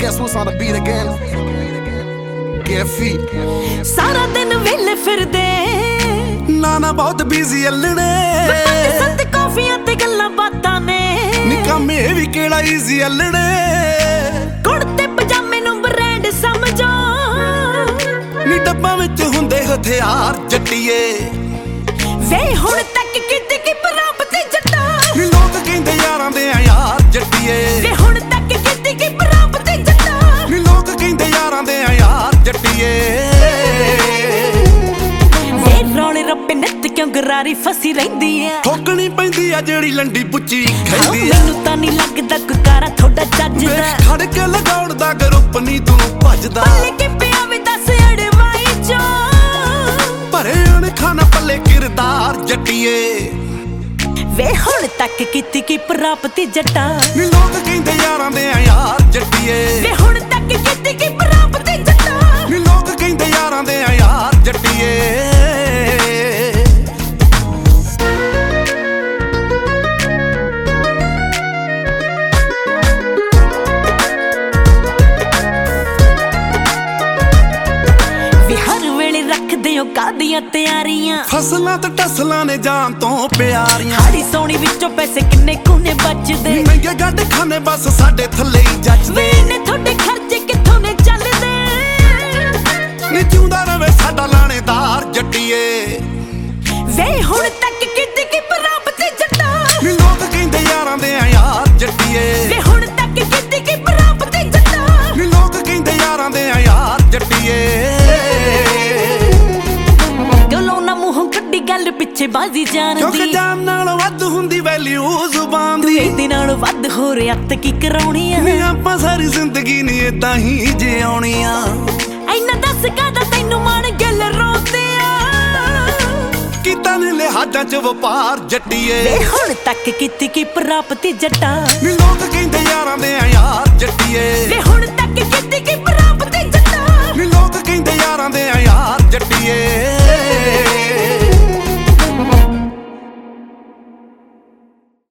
guess who's on the beat again? Get feet. सारा दिन वेले फिरदे ना बहुत बिजी अल्लड़े संत कॉफियां ते गल्लां बातां ने निकामे भी केड़ा इजी अल्लड़े कुड़ते पजामे नूं ब्रांड समझो नी डब्बा विच हुंदे हथियार जट्टीए वे हुण तक किते की प्राप्ति जट्टा नी लोग कहंदे यारां दे आ यार जट्टीए वे हुण तक किते की प्राप्ति जट्टा नी लोग कहंदे यारां दे आ यार जट्टीए वे रौले रप्पे नित क्यों गरारी फसी रहिंदी है ठोकनी पैंदी आ जेड़ी लंडी पुच्ची खैंदी आ मैनू तां नहीं लगदा कोई कारा थोड़ा जजदा खड़ के लगाउण दा ग्रुप नी तू भजदा पल्ले के पिया वे दस अड़वाई जो भरे अणखाना पल्ले किरदार जट्टीए वे हुण तक किती की प्राप्ति जट्टा नी लोग कहंदे यारां दे आ यार जट्टीए वे हुण तक किती की प्राप्ति जट्टा नी लोग कहंदे यारां दे आ यार जट्टीए कादियां तैयारियां फसलां ते टसलां ने जान तो प्यारियां हाड़ी सोनी विचों पैसे किन्ने कुने बचदे महंगे गड्ड खाने बस साडे थल्ले ही जचदे ने थोड़े खर्चे किथों ने चलदे नी जिउंदा रवे साडा लाणेदार जट्टीए वे हुण तक किते की प्राप्ति जट्टा नी लोग कहंदे यारां दे आ यार जट्टीए वे हुण तक किते की प्राप्ति जट्टा नी लोग कहंदे यारां दे आ यार जट्टीए गल पिछे बाजी जान दी जान नाल वध हुंदी वैल्यू जुबान दी इहदे नाल वध हो रियात की कराउणी आ नी आपां सारी जिंदगी नी इदां ही जिउणी आ ऐना दस कादा तैनू मान गल रोंदे आ कीता ने लिहाजां च वपार जट्टीए वे हुण तक किती की प्राप्ति जट्टा नी लोग कहंदे यारां दे आ यार जट्टीए वे हुण